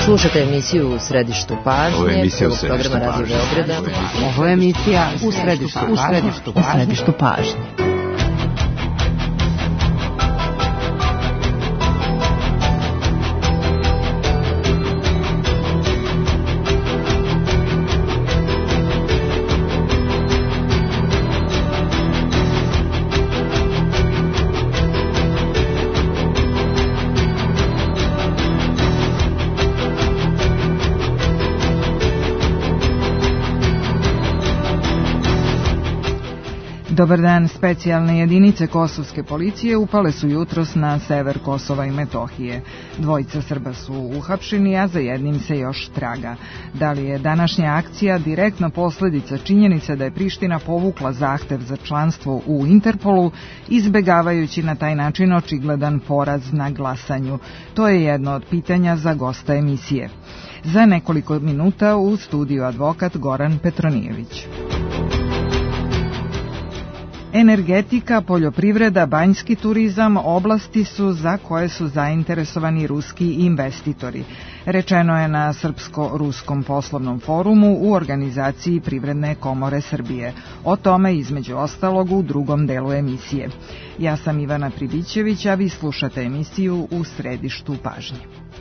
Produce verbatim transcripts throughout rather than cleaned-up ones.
Slušate emisiju U središtu pažnje, prvog programa Radio Beograda. Ovo je emisija U središtu pažnje. U središtu pažnje. Dobar dan, specijalne jedinice kosovske policije upale su jutros na sever Kosova i Metohije. Dvojica Srba su uhapšeni, a za jednim se još traga. Da li je današnja akcija direktna posledica činjenice da je Priština povukla zahtev za članstvo u Interpolu, izbegavajući na taj način očigledan poraz na glasanju? To je jedno od pitanja za gosta emisije. Za nekoliko minuta u studiju advokat Goran Petronijević. Energetika, poljoprivreda, banjski turizam oblasti su za koje su zainteresovani ruski investitori. Rečeno je na Srpsko-ruskom poslovnom forumu u organizaciji Privredne komore Srbije. O tome između ostalog u drugom delu emisije. Ja sam Ivana Pribićević, a vi slušate emisiju U središtu pažnje.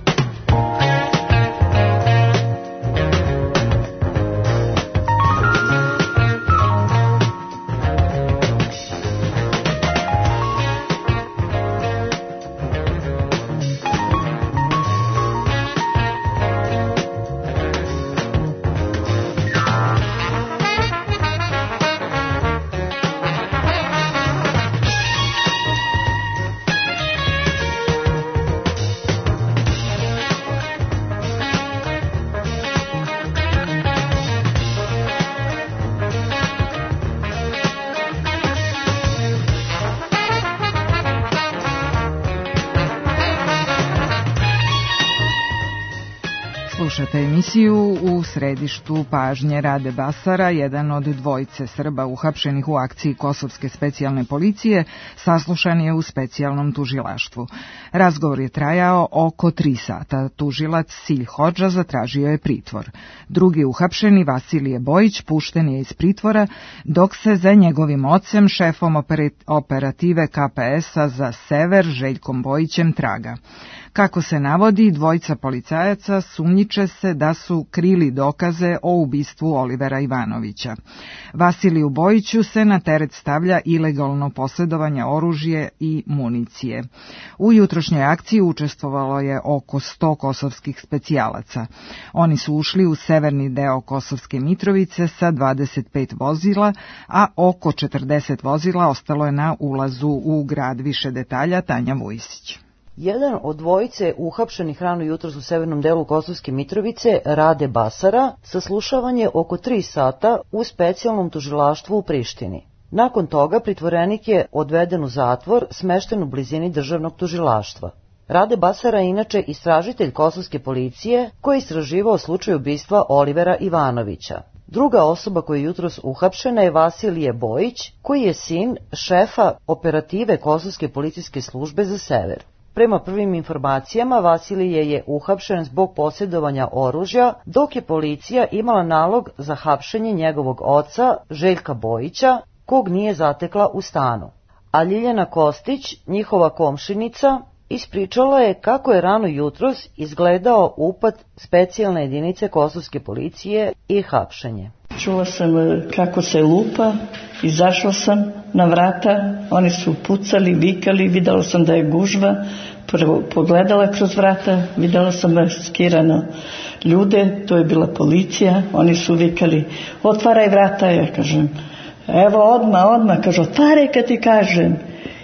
Slušate emisiju U središtu pažnje. Rade Basara, jedan od dvojice Srba uhapšenih u akciji Kosovske specijalne policije, saslušan je u specijalnom tužilaštvu. Razgovor je trajao oko tri sata. Tužilac Silj Hodža zatražio je pritvor. Drugi uhapšeni, Vasilije Bojić, pušten je iz pritvora, dok se za njegovim ocem, šefom operative K P S-a za Sever, Željkom Bojićem, traga. Kako se navodi, dvojica policajaca sumnjiče se da su krili dokaze o ubistvu Olivera Ivanovića. Vasiliju Bojiću se na teret stavlja ilegalno posjedovanje oružja i municije. U jutrošnjoj akciji učestvovalo je oko sto kosovskih specijalaca. Oni su ušli u severni deo Kosovske Mitrovice sa dvadeset pet vozila, a oko četrdeset vozila ostalo je na ulazu u grad. Više detalja Tanja Vujsić. Jedan od dvojice uhapšenih rano jutros u severnom delu Kosovske Mitrovice, Rade Basara, saslušavan je oko tri sata u specijalnom tužilaštvu u Prištini. Nakon toga pritvorenik je odveden u zatvor smešten u blizini državnog tužilaštva. Rade Basara je inače istražitelj kosovske policije koji je istraživao slučaj ubistva Olivera Ivanovića. Druga osoba koja je jutros uhapšena je Vasilije Bojić, koji je sin šefa operative Kosovske policijske službe za Sever. Prema prvim informacijama, Vasilije je uhapšen zbog posjedovanja oružja, dok je policija imala nalog za hapšenje njegovog oca, Željka Bojića, kog nije zatekla u stanu. A Ljiljana Kostić, njihova komšinica, ispričala je kako je rano jutros izgledao upad specijalne jedinice kosovske policije i hapšenje. Čula sam kako se lupa, izašla sam na vrata, oni su pucali, vikali, videla sam da je gužva, prvo pogledala kroz vrata, videla sam maskirano ljude, to je bila policija, oni su vikali, otvaraj vrata, ja kažem, evo odmah, odmah, kaže, otvaraj kad ti kažem,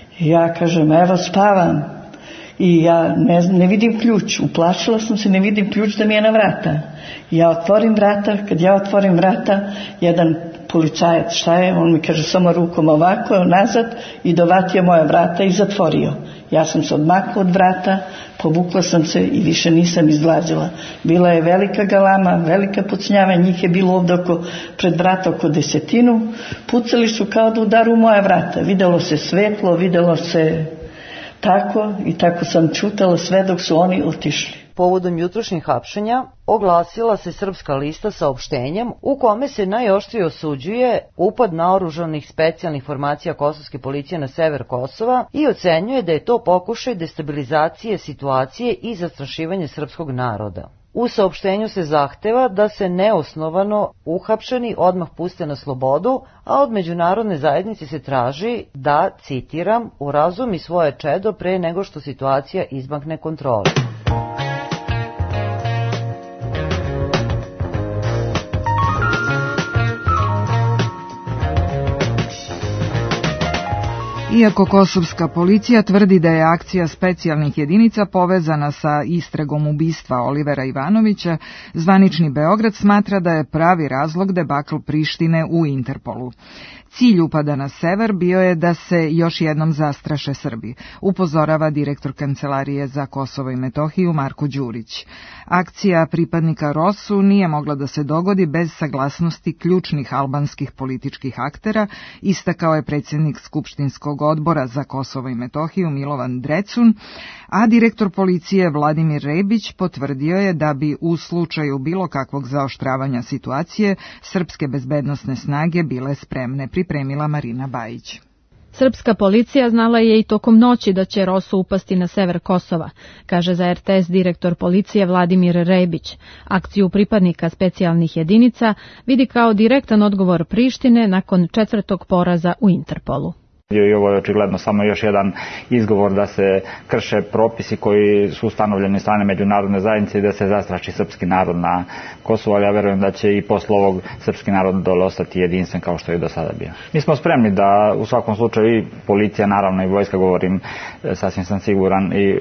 ja kažem, evo spavam. I ja ne, ne vidim ključ, uplašila sam se, ne vidim ključ da mi je na vrata. Ja otvorim vrata, kad ja otvorim vrata, jedan policajac, šta je, on mi kaže samo rukom ovako, nazad i dovatio moja vrata i zatvorio. Ja sam se odmakla od vrata, povukla sam se i više nisam izlazila. Bila je velika galama, velika pucnjava, njih je bilo ovdje oko, pred vrata oko desetinu. Pucali su kao da udaru moja vrata. Videlo se svetlo, videlo se tako i tako sam čutala sve dok su oni otišli. povodom jutrošnjih hapšenja oglasila se Srpska lista saopštenjem u kome se najoštrije osuđuje upad naoružanih specijalnih formacija kosovske policije na sever Kosova i ocenjuje da je to pokušaj destabilizacije situacije i zastrašivanje srpskog naroda. U saopštenju se zahteva da se neosnovano uhapšeni odmah puste na slobodu, a od međunarodne zajednice se traži da, citiram, urazumi svoje čedo pre nego što situacija izmakne kontroli. Iako kosovska policija tvrdi da je akcija specijalnih jedinica povezana sa istragom ubistva Olivera Ivanovića, zvanični Beograd smatra da je pravi razlog debakl Prištine u Interpolu. Cilj upada na sever bio je da se još jednom zastraše Srbi, upozorava direktor Kancelarije za Kosovo i Metohiju Marko Đurić. Akcija pripadnika Rosu nije mogla da se dogodi bez saglasnosti ključnih albanskih političkih aktera, istakao je predsjednik Skupštinskog odbora za Kosovo i Metohiju Milovan Drecun, a direktor policije Vladimir Rebić potvrdio je da bi u slučaju bilo kakvog zaoštravanja situacije srpske bezbednosne snage bile spremne, pripremila Marina Bajić. Srpska policija znala je i tokom noći da će Rosu upasti na sever Kosova, kaže za er te es direktor policije Vladimir Rebić. Akciju pripadnika specijalnih jedinica vidi kao direktan odgovor Prištine nakon četvrtog poraza u Interpolu. I ovo je očigledno samo još jedan izgovor da se krše propisi koji su ustanovljeni strane međunarodne zajednice i da se zastraši srpski narod na Kosovu, ali ja verujem da će i posle ovog srpski narod dole ostati jedinstven kao što je do sada bio. Mi smo spremni da u svakom slučaju i policija, naravno i vojska, govorim, sasvim sam siguran, i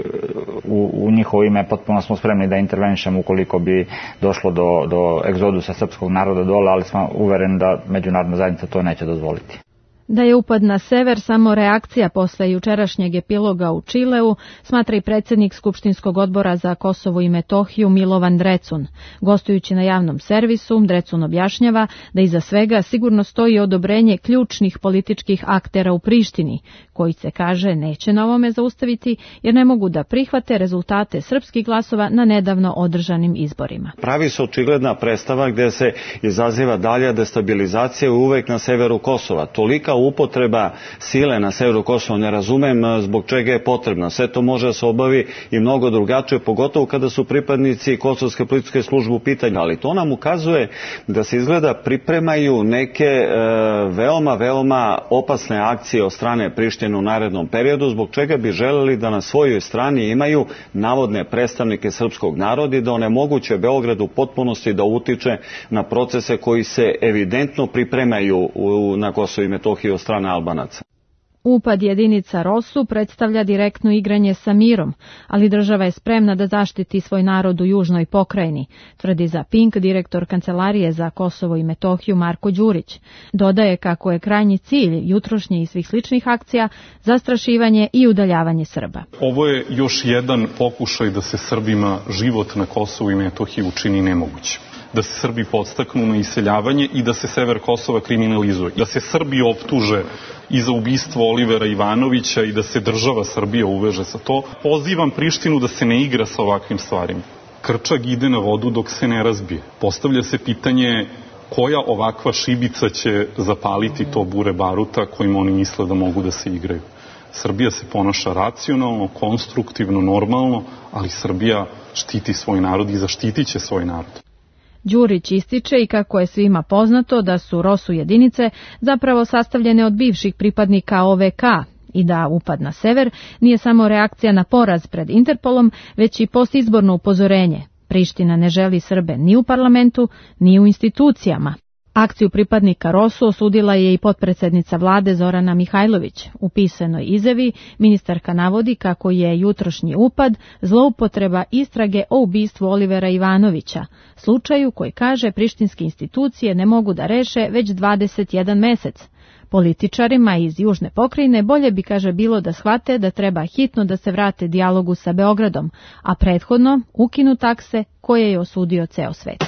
u, u njihovo ime potpuno smo spremni da intervenišemo ukoliko bi došlo do, do egzodusa srpskog naroda dole, ali smo uvereni da međunarodna zajednica to neće dozvoliti. Da je upad na sever samo reakcija posle jučerašnjeg epiloga u Čileu, smatra i predsjednik Skupštinskog odbora za Kosovo i Metohiju Milovan Drecun. Gostujući na javnom servisu, Drecun objašnjava da iza svega sigurno stoji odobrenje ključnih političkih aktera u Prištini, koji se, kaže, neće na ovome zaustaviti jer ne mogu da prihvate rezultate srpskih glasova na nedavno održanim izborima. Pravi se očigledna predstava gdje se izaziva dalja destabilizacija uvek na severu Kosova. Tolika upotreba sile na severu Kosova ne razumem zbog čega je potrebna. Sve to može da se obavi i mnogo drugačije, pogotovo kada su pripadnici kosovske policijske službe u pitanju. Ali to nam ukazuje da se izgleda pripremaju neke e, veoma, veoma opasne akcije od strane Prištine u narednom periodu, zbog čega bi želeli da na svojoj strani imaju navodne predstavnike srpskog naroda i da onemoguće Beogradu u potpunosti da utiče na procese koji se evidentno pripremaju u, na Kosovu i Metohiji od strane Albanaca. Upad jedinica Rosu predstavlja direktno igranje sa mirom, ali država je spremna da zaštiti svoj narod u južnoj pokrajini, tvrdi za Pink direktor Kancelarije za Kosovo i Metohiju Marko Đurić. Dodaje kako je krajnji cilj jutrošnje i svih sličnih akcija zastrašivanje i udaljavanje Srba. Ovo je još jedan pokušaj da se Srbima život na Kosovu i Metohiji učini nemoguće. Da se Srbi podstaknu na iseljavanje i da se sever Kosova kriminalizuje. Da se Srbi optuže i za ubistvo Olivera Ivanovića i da se država Srbija uveže sa to. Pozivam Prištinu da se ne igra sa ovakvim stvarima. Krčag ide na vodu dok se ne razbije. Postavlja se pitanje koja ovakva šibica će zapaliti to bure baruta kojim oni misle da mogu da se igraju. Srbija se ponaša racionalno, konstruktivno, normalno, ali Srbija štiti svoj narod i zaštitit će svoj narod. Đurić ističe i kako je svima poznato da su Rosu jedinice zapravo sastavljene od bivših pripadnika o ve ka i da upad na sever nije samo reakcija na poraz pred Interpolom, već i postizborno upozorenje. Priština ne želi Srbe ni u parlamentu, ni u institucijama. Akciju pripadnika Rosu osudila je i potpredsjednica vlade Zorana Mihajlović. U pisanoj izjavi ministarka navodi kako je jutrošnji upad zloupotreba istrage o ubistvu Olivera Ivanovića, slučaju koji, kaže, prištinske institucije ne mogu da reše već dvadeset jedan mesec. Političarima iz južne pokrajine bolje bi, kaže, bilo da shvate da treba hitno da se vrate dijalogu sa Beogradom, a prethodno ukinu takse koje je osudio ceo svet.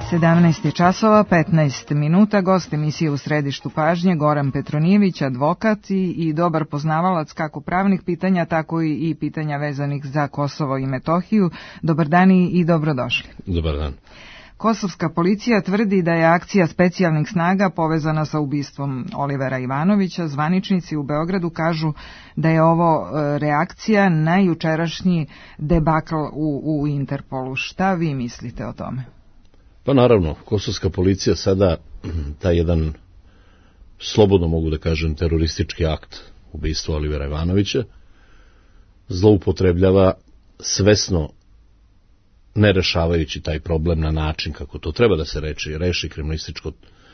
sedamnaest je časova, petnaest minuta, gost emisije U središtu pažnje Goran Petronijević, advokat i, i dobar poznavalac kako pravnih pitanja, tako i, i pitanja vezanih za Kosovo i Metohiju. Dobar dan i dobrodošli. Dobar dan. Kosovska policija tvrdi da je akcija specijalnih snaga povezana sa ubistvom Olivera Ivanovića. Zvaničnici u Beogradu kažu da je ovo reakcija na jučerašnji debakl u, u Interpolu. Šta vi mislite o tome? Pa naravno, kosovska policija sada taj jedan, slobodno mogu da kažem, teroristički akt ubistva Olivera Ivanovića zloupotrebljava svesno, ne rešavajući taj problem na način kako to treba da se reči, reši kriminalističko,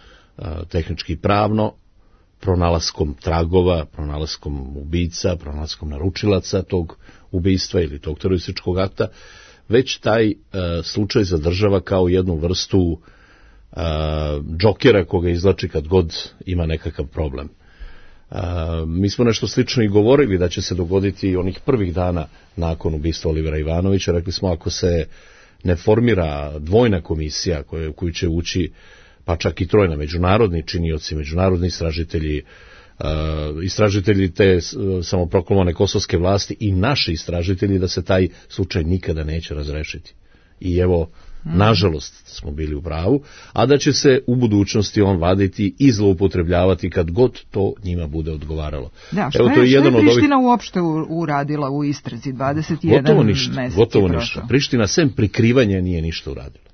tehnički i pravno, pronalaskom tragova, pronalaskom ubica, pronalaskom naručilaca tog ubistva ili tog terorističkog akta, već taj uh, slučaj zadržava kao jednu vrstu uh, džokera koga izlači kad god ima nekakav problem. Uh, mi smo nešto slično i govorili da će se dogoditi onih prvih dana nakon ubistva Olivera Ivanovića. Rekli smo, ako se ne formira dvojna komisija koju, koju će ući, pa čak i trojna, međunarodni činioci, međunarodni istražitelji, Uh, istražitelji te uh, samoproklamovane kosovske vlasti i naši istražitelji, da se taj slučaj nikada neće razrešiti. I evo, mm. nažalost smo bili u pravu, a da će se u budućnosti on vaditi i zloupotrebljavati kad god to njima bude odgovaralo. Da, što, evo, to je, je, što je Priština ovih... uopšte uradila u istrazi? dvadeset jedan gotovo ništa, meseci gotovo ništa. Priština sem prikrivanja nije ništa uradila.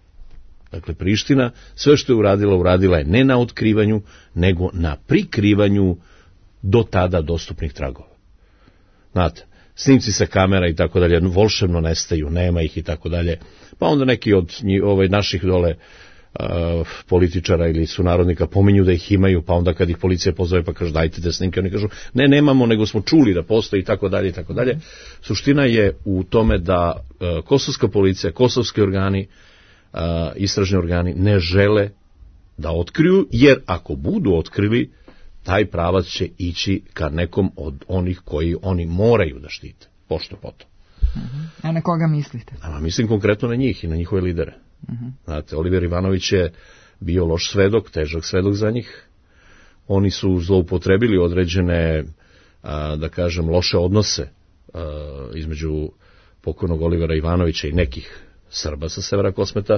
Dakle, Priština sve što je uradila, uradila je ne na otkrivanju, nego na prikrivanju do tada dostupnih tragova. Znate, snimci sa kamera i tako dalje, volšebno nestaju, nema ih i tako dalje. Pa onda neki od njih, ovaj, naših dole uh, političara ili sunarodnika pominju da ih imaju, pa onda kad ih policija pozove pa kaže dajte te snimke, oni kažu ne, nemamo, nego smo čuli da postoji i tako dalje i tako dalje. Suština je u tome da uh, kosovska policija, kosovski organi, Uh, istražni organi ne žele da otkriju, jer ako budu otkrili, taj pravac će ići ka nekom od onih koji oni moraju da štite, pošto potom. Uh-huh. A na koga mislite? A, mislim konkretno na njih i na njihove lidere. Uh-huh. Znate, Oliver Ivanović je bio loš svedok, težak svedok za njih. Oni su zloupotrebili određene, a, da kažem, loše odnose a, između pokojnog Olivera Ivanovića i nekih Srba sa severa Kosmeta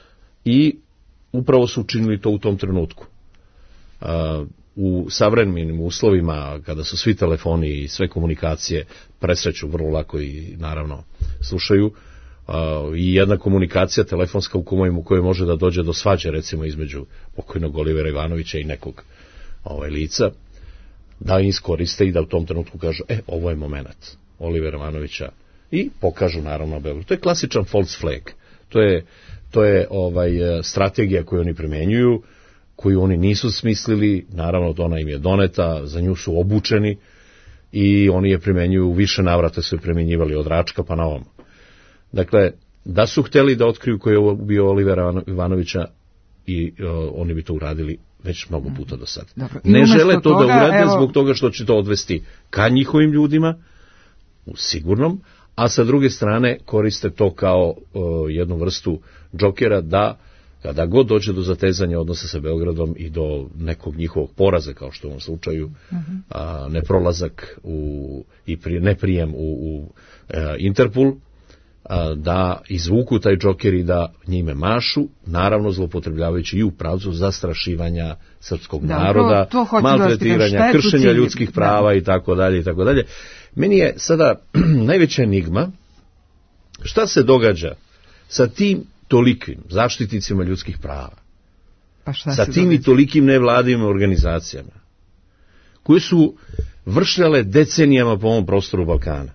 i upravo su učinili to u tom trenutku. Uh, u savremenim uslovima, kada su svi telefoni i sve komunikacije presreću vrlo lako i naravno slušaju, uh, i jedna komunikacija telefonska u kojoj, u kojoj može da dođe do svađe, recimo između pokojnog Olivera Ivanovića i nekog ovaj, lica, da iskoriste i da u tom trenutku kažu, e, ovo je moment Olivera Ivanovića, i pokažu naravno Beograd. To je klasičan false flag. To je, to je ovaj, strategija koju oni primenjuju, koju oni nisu smislili, naravno ona im je doneta, za nju su obučeni i oni je primenjuju, više navrata su je primenjivali od Račka pa na ovom. Dakle, da su hteli da otkriju koji je bio Olivera Ivanovića, i uh, oni bi to uradili već mnogo puta do sada. Dobro, ne žele to toga, da urade evo... zbog toga što će to odvesti ka njihovim ljudima, u sigurnom, a sa druge strane koriste to kao uh, jednu vrstu džokera da kada god dođe do zatezanja odnosa sa Beogradom i do nekog njihovog poraza, kao što u ovom slučaju, uh-huh. a, neprolazak u, i pri, neprijem u, u a, Interpol, a, da izvuku taj džoker i da njime mašu, naravno zloupotrebljavajući i u pravcu zastrašivanja srpskog da, naroda, to, to maltretiranja, kršenja ljudskih prava da. i tako dalje i tako dalje. Meni je sada najveća enigma šta se događa sa tim tolikim zaštitnicima ljudskih prava, pa sa tim događa? I tolikim nevladinim organizacijama, koje su vršljale decenijama po ovom prostoru Balkana,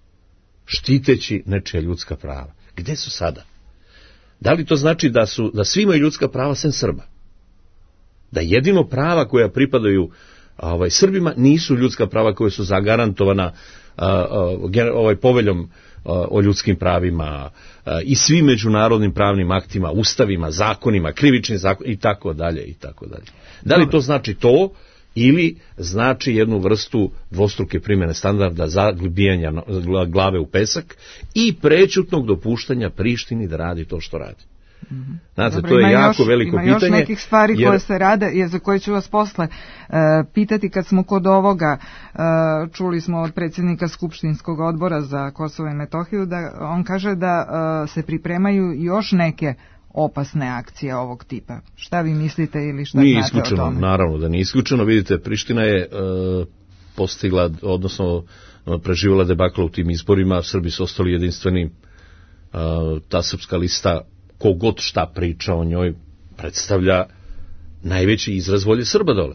štiteći nečija ljudska prava. Gde su sada? Da li to znači da, su, da svi imaju ljudska prava sem Srba? Da jedino prava koja pripadaju ovaj, Srbima nisu ljudska prava koja su zagarantovana a, a, ovaj, poveljom o ljudskim pravima i svim međunarodnim pravnim aktima, ustavima, zakonima, krivičnim zakonima i tako dalje i tako dalje. Da li to znači to ili znači jednu vrstu dvostruke primjene standarda zaglibijanja glave u pesak i prećutnog dopuštanja Prištini da radi to što radi? Mm-hmm. Znate, Dobro, to je jako još, veliko ima pitanje. Ima još nekih stvari jer... koje se rade, je za koje ću vas posle uh, pitati kad smo kod ovoga. Uh, čuli smo od predsjednika Skupštinskog odbora za Kosovo i Metohiju da on kaže da uh, se pripremaju još neke opasne akcije ovog tipa. Šta vi mislite ili šta nije znate isključeno, o tome? Naravno da nije isključeno. Vidite, Priština je uh, postigla, odnosno preživjela debakla u tim izborima, Srbi su ostali jedinstveni, uh, ta srpska lista, kogod šta priča o njoj, predstavlja najveći izraz volje Srba dole.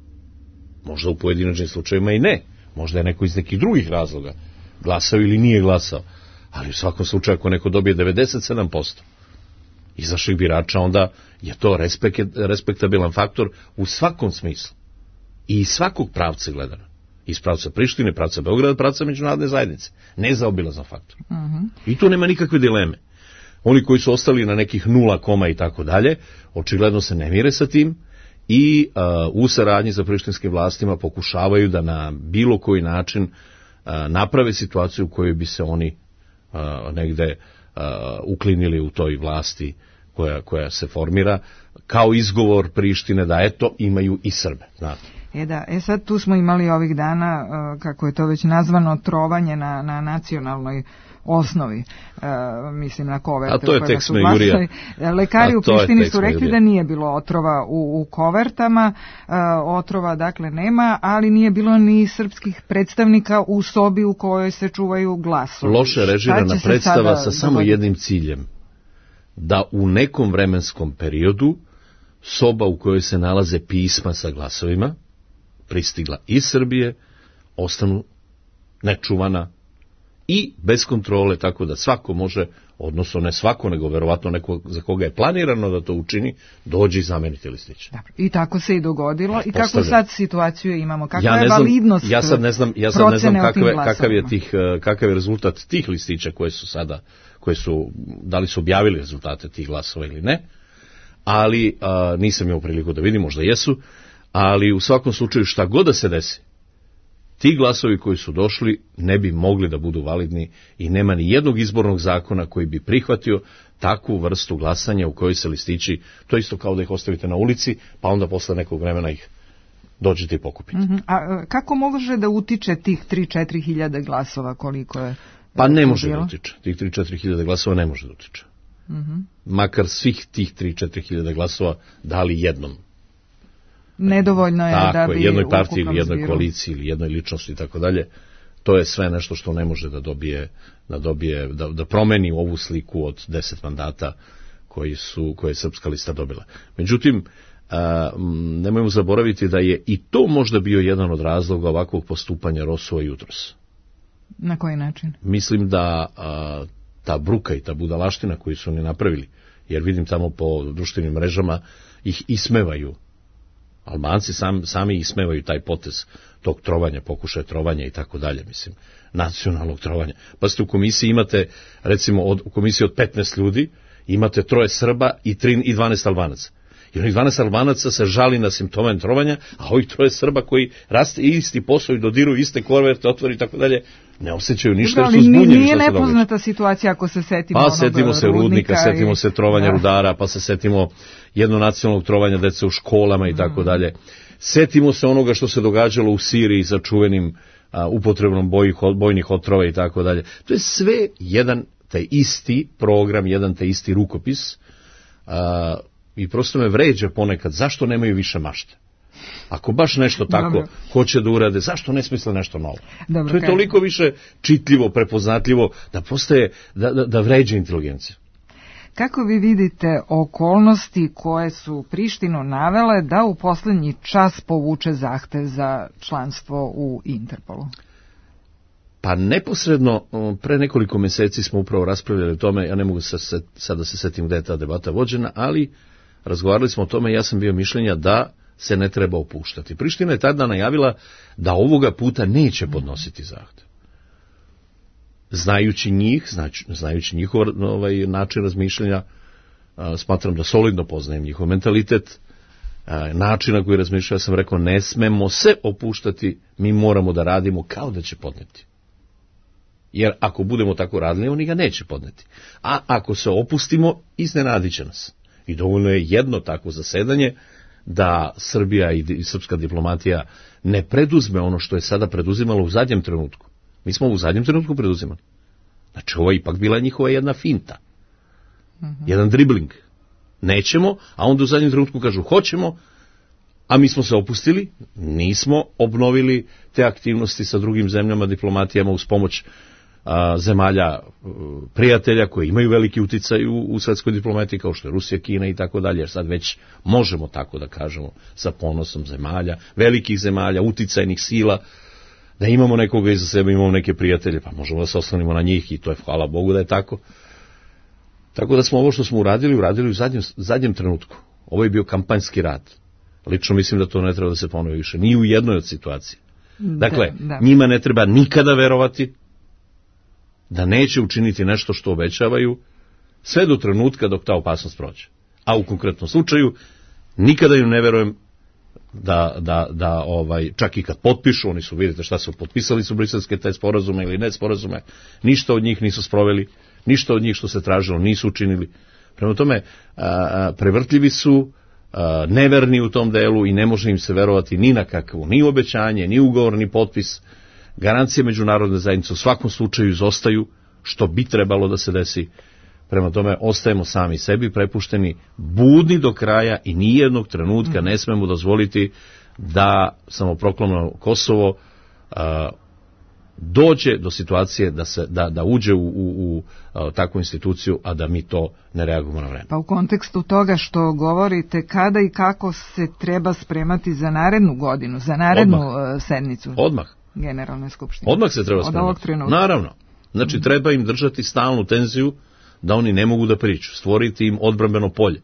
Možda u pojedinačnim slučajevima i ne, možda je neko iz nekih drugih razloga glasao ili nije glasao, ali u svakom slučaju ako neko dobije devedeset sedam posto izašlih birača, onda je to respekt, respektabilan faktor u svakom smislu i iz svakog pravca gledano. Iz pravca Prištine, pravca Beograda, pravca međunarodne zajednice. Nezaobilazan faktor. Uh-huh. I tu nema nikakve dileme. Oni koji su ostali na nekih nula koma i tako dalje, očigledno se ne mire sa tim i uh, u saradnji sa prištinskim vlastima pokušavaju da na bilo koji način uh, naprave situaciju u kojoj bi se oni uh, negde uh, uklinili u toj vlasti koja, koja se formira, kao izgovor Prištine da eto imaju i Srbe. Znate. E da, e sad tu smo imali ovih dana, uh, kako je to već nazvano, trovanje na, na nacionalnoj osnovi, uh, mislim na koverte. A to je tekst Mejurija. Lekari u Prištini su rekli da nije bilo otrova u, u kovertama, uh, otrova dakle nema, ali nije bilo ni srpskih predstavnika u sobi u kojoj se čuvaju glasovi. Loše režirana predstava sa samo dogoditi? jednim ciljem, da u nekom vremenskom periodu soba u kojoj se nalaze pisma sa glasovima, pristigla iz Srbije, ostanu nečuvana i bez kontrole, tako da svako može, odnosno ne svako, nego verovatno neko za koga je planirano da to učini, dođe i zameniti listić. I tako se i dogodilo. I kako sad situaciju imamo? Kakva ja je znam, validnost ja sad ne znam, ja sad ne znam kakve, kakav, je tih, kakav je rezultat tih listića koje su sada, koje su, da li su objavili rezultate tih glasova ili ne, ali a, nisam imao priliku da vidim, možda jesu, ali u svakom slučaju šta god da se desi, ti glasovi koji su došli ne bi mogli da budu validni i nema ni jednog izbornog zakona koji bi prihvatio takvu vrstu glasanja u kojoj se listići, to je isto kao da ih ostavite na ulici, pa onda posle nekog vremena ih dođete i pokupite. Uh-huh. A kako može da utiče tih tri do četiri hiljade glasova koliko je? Pa ne može bilo? da utiče. Tih tri do četiri hiljade glasova ne može da utiče. Uh-huh. Makar svih tih tri do četiri hiljade glasova dali jednom. Nedovoljno je tako, da bi jednoj partiji ili jednoj zbiru. koaliciji ili jednoj ličnosti i tako dalje. To je sve nešto što ne može da dobije, da dobije, da, da promeni ovu sliku od deset mandata koji su, koje je Srpska lista dobila. Međutim, a, nemojmo zaboraviti da je i to možda bio jedan od razloga ovakvog postupanja Rosova jutros. Na koji način? Mislim da a, ta bruka i ta budalaština koju su oni napravili, jer vidim tamo po društvenim mrežama ih ismevaju. Albanci sam, sami ismevaju taj potez tog trovanja, pokušaja trovanja i tako dalje, mislim, nacionalnog trovanja. Pa ste u komisiji imate, recimo, od, u komisiji od petnaest ljudi, imate troje Srba i, tri, i dvanaest Albanaca. I onih dvanaest Albanaca se žali na simptome trovanja, a ovih troje Srba koji raste isti posao i dodiruju iste korverte, otvori i tako dalje, ne osjećaju ništa, jer su zbunjeni. Nije nepoznata situacija ako se setimo pa onog setimo se rudnika, i... setimo se trovanja da. rudara, pa se setimo jednonacionalnog trovanja dece u školama i tako dalje. Setimo se onoga što se događalo u Siriji sa čuvenim a, upotrebom bojih, bojnih otrova i tako dalje. To je sve jedan taj isti program, jedan taj isti rukopis a, i prosto me vređa ponekad zašto nemaju više mašte. Ako baš nešto tako Dobro. hoće da urade, zašto ne smisle nešto novo? Dobro, to je toliko više čitljivo, prepoznatljivo, da postaje, da, da, da vređa inteligenciju. Kako vi vidite okolnosti koje su Prištinu navele da u poslednji čas povuče zahtev za članstvo u Interpolu? Pa neposredno, pre nekoliko meseci smo upravo raspravljali o tome, ja ne mogu sad da se setim gde je ta debata vođena, ali razgovarali smo o tome i ja sam bio mišljenja da se ne treba opuštati. Priština je tada najavila da ovoga puta neće podnositi zahtev. Znajući njih, znači, znajući njihov ovaj, način razmišljanja, a, smatram da solidno poznajem njihov mentalitet, a, način na koji razmišljam, ja sam rekao, ne smemo se opuštati, mi moramo da radimo kao da će podneti. Jer ako budemo tako radili, oni ga neće podneti. A ako se opustimo, iznenadit će nas. I dovoljno je jedno takvo zasedanje da Srbija i srpska diplomatija ne preduzme ono što je sada preduzimalo u zadnjem trenutku. Mi smo u zadnjem trenutku preduzimali. Znači, ovo je ipak bila njihova jedna finta. Mm-hmm. Jedan dribling. Nećemo, a onda u zadnjem trenutku kažu hoćemo, a mi smo se opustili, nismo obnovili te aktivnosti sa drugim zemljama, diplomatijama uz pomoć a, zemalja a, prijatelja koji imaju veliki uticaj u, u svetskoj diplomatiji, kao što je Rusija, Kina i tako dalje, jer sad već možemo tako da kažemo sa ponosom zemalja, velikih zemalja, uticajnih sila, da imamo nekoga iza sebe, imamo neke prijatelje, pa možemo da se oslanimo na njih i to je, hvala Bogu da je tako. Tako da smo ovo što smo uradili, uradili u zadnjem, zadnjem trenutku. Ovo je bio kampanjski rad. Lično mislim da to ne treba da se ponovi više. Ni u jednoj od situacije. Dakle, da, da. Njima ne treba nikada verovati da neće učiniti nešto što obećavaju sve do trenutka dok ta opasnost prođe. A u konkretnom slučaju, nikada im ne verujem da, da, da ovaj, čak i kad potpišu, oni su, vidite šta su potpisali su briselske te sporazume ili ne sporazume, ništa od njih nisu sproveli, ništa od njih što se tražilo nisu učinili. Prema tome, a, prevrtljivi su, a, neverni u tom delu i ne može im se verovati ni na kakvu, ni obećanje, ni ugovor, ni potpis. Garancije međunarodne zajednice u svakom slučaju izostaju, što bi trebalo da se desi. Prema tome, ostajemo sami sebi prepušteni, budni do kraja i nijednog trenutka ne smemo dozvoliti da samoproklamno Kosovo a, dođe do situacije da se da da uđe u, u, u a, takvu instituciju, a da mi to ne reagujemo na vreme. Pa u kontekstu toga što govorite, kada i kako se treba spremati za narednu godinu, za narednu Odmah. sednicu Odmah. Generalne skupštine. Odmah se treba spremati. Naravno. Znači, treba im držati stalnu tenziju da oni ne mogu da priču, stvoriti im odbrambeno polje.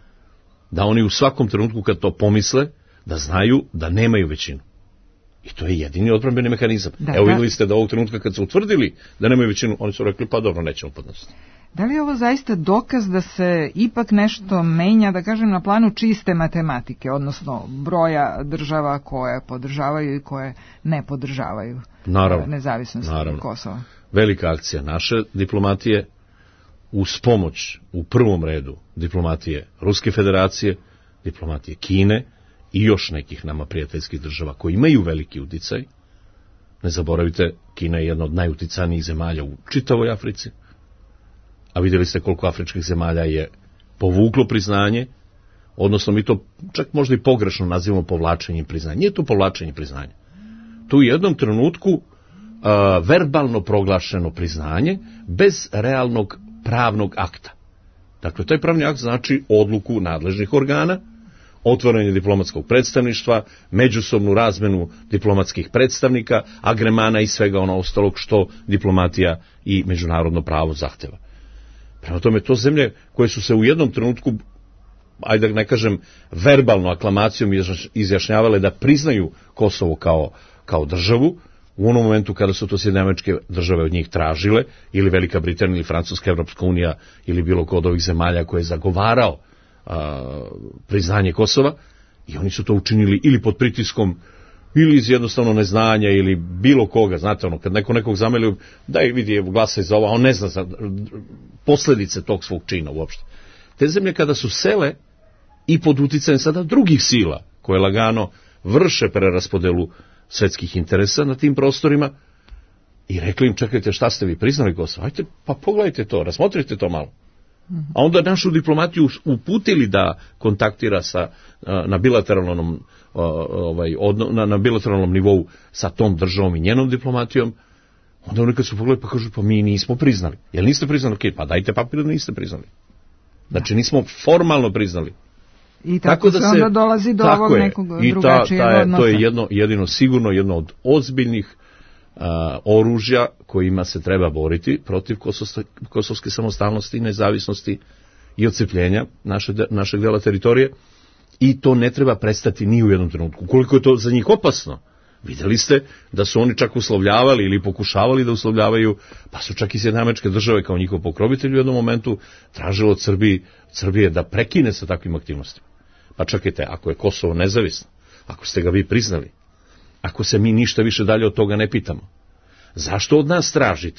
Da oni u svakom trenutku kad to pomisle, da znaju da nemaju većinu. I to je jedini odbrambeni mehanizam. Da, Evo vidjeli ste da ovog trenutka kad su utvrdili da nemaju većinu, oni su rekli pa dobro, nećemo podnositi. Da li je ovo zaista dokaz da se ipak nešto menja, da kažem, na planu čiste matematike, odnosno broja država koje podržavaju i koje ne podržavaju naravno, nezavisnost naravno. Kosova? Velika akcija naše diplomatije, uz pomoć u prvom redu diplomatije Ruske federacije, diplomatije Kine i još nekih nama prijateljskih država koji imaju veliki uticaj. Ne zaboravite, Kina je jedna od najuticajnijih zemalja u čitavoj Africi, a vidjeli ste koliko afričkih zemalja je povuklo priznanje, odnosno mi to čak možda i pogrešno nazivamo povlačenjem priznanja. Nije to povlačenje priznanja. Tu u jednom trenutku uh, verbalno proglašeno priznanje bez realnog pravnog akta. Dakle, taj pravni akt znači odluku nadležnih organa, otvaranje diplomatskog predstavništva, međusobnu razmenu diplomatskih predstavnika, agremana i svega ono ostalog što diplomatija i međunarodno pravo zahteva. Prema tome, to zemlje koje su se u jednom trenutku, ajde da ne kažem, verbalno aklamacijom izjašnjavale da priznaju Kosovo kao, kao državu, u onom momentu kada su to Sjedinjene Američke Države od njih tražile, ili Velika Britanija, ili Francuska, Evropska unija, ili bilo ko od ovih zemalja koje je zagovarao a, priznanje Kosova, i oni su to učinili ili pod pritiskom, ili iz jednostavno neznanja, ili bilo koga, znate, ono, kad neko nekog zameli, daj vidi, glasaj za ovo, a on ne zna za posljedice tog svog čina uopšte. Te zemlje kada su sele i pod uticajem sada drugih sila, koje lagano vrše preraspodelu svetskih interesa na tim prostorima, i rekli im, čekajte, šta ste vi priznali Kosovo? Ajte, pa pogledajte to, razmotrite to malo. A onda našu diplomatiju uputili da kontaktira sa, na bilateralnom ovaj, na, na bilateralnom nivou sa tom državom i njenom diplomatijom. Onda oni kad su pogledali pa kažu, pa mi nismo priznali. Jel niste priznali? Ok, pa dajte papir da niste priznali. Znači nismo formalno priznali. I tako, tako da se onda dolazi do ovog nekog drugačijeg odnosa. To je jedno, jedino sigurno jedno od ozbiljnih a, oružja kojima se treba boriti protiv kosovske, kosovske samostalnosti, nezavisnosti i odcepljenja naše, našeg dela teritorije, i to ne treba prestati ni u jednom trenutku. Koliko je to za njih opasno? Vidjeli ste da su oni čak uslovljavali ili pokušavali da uslovljavaju, pa su čak i Sjedinjene Američke Države kao njihov pokrovitelj u jednom momentu tražilo od Srbije, Srbije da prekine sa takvim aktivnostima. Pa čekajte, ako je Kosovo nezavisno, ako ste ga vi priznali, ako se mi ništa više dalje od toga ne pitamo, zašto od nas tražite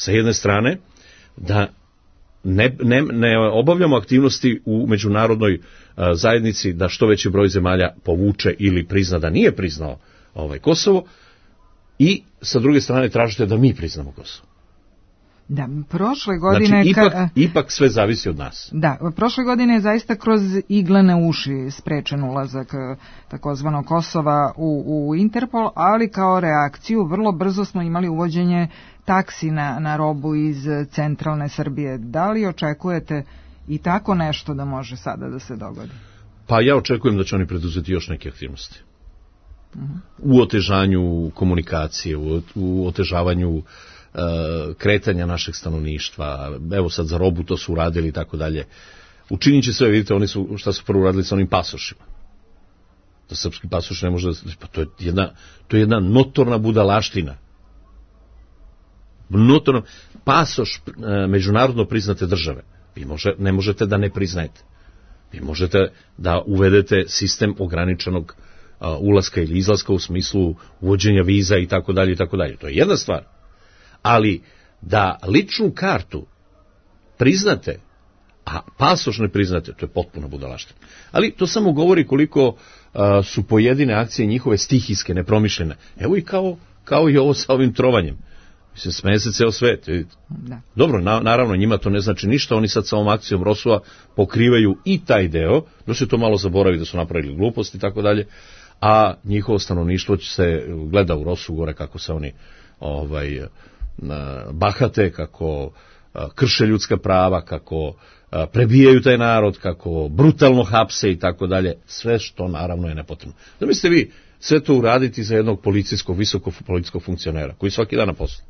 sa jedne strane, da ne, ne, ne obavljamo aktivnosti u međunarodnoj a, zajednici da što veći broj zemalja povuče ili prizna da nije priznao ovaj Kosovo, i sa druge strane tražite da mi priznamo Kosovo. Da, prošle godine... Znači, ipak, ka... ipak sve zavisi od nas. Da, prošle godine je zaista kroz iglene uši sprečen ulazak takozvanog Kosova u, u Interpol, ali kao reakciju vrlo brzo smo imali uvođenje taksi na, na robu iz centralne Srbije. Da li očekujete i tako nešto da može sada da se dogodi? Pa ja očekujem da će oni preduzeti još neke aktivnosti. Uh-huh. U otežanju komunikacije, u, u otežavanju kretanja našeg stanovništva, evo sad za robu to su uradili i tako dalje. Učinit će sve, vidite, oni su, šta su prvo uradili sa onim pasošima. Da srpski pasoš ne može da... Pa to je jedna, to je jedna notorna budalaština. Notorna... Pasoš međunarodno priznate države. Vi može, ne možete da ne priznajete. Vi možete da uvedete sistem ograničenog uh, ulaska ili izlaska u smislu uvođenja viza i tako dalje i tako dalje. To je jedna stvar. Ali da ličnu kartu priznate, a pasoš ne priznate, to je potpuno budalaština. Ali to samo govori koliko uh, su pojedine akcije njihove stihijske, nepromišljene. Evo i kao, kao i ovo sa ovim trovanjem. Mislim, smeje se ceo svet. Da. Dobro, na, naravno, njima to ne znači ništa, oni sad sa ovom akcijom Rosova pokrivaju i taj deo, da se to malo zaboravi da su napravili gluposti i tako dalje, a njihovo stanovništvo će se gleda u Rosu gore kako se oni ovaj, bahate, kako krše ljudska prava, kako prebijaju taj narod, kako brutalno hapse i tako dalje, sve što naravno je nepotrebno. Da mislite vi sve to uraditi za jednog policijskog, visokog policijskog funkcionera, koji svaki dan na poslu?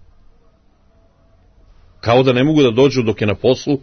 Kao da ne mogu da dođu dok je na poslu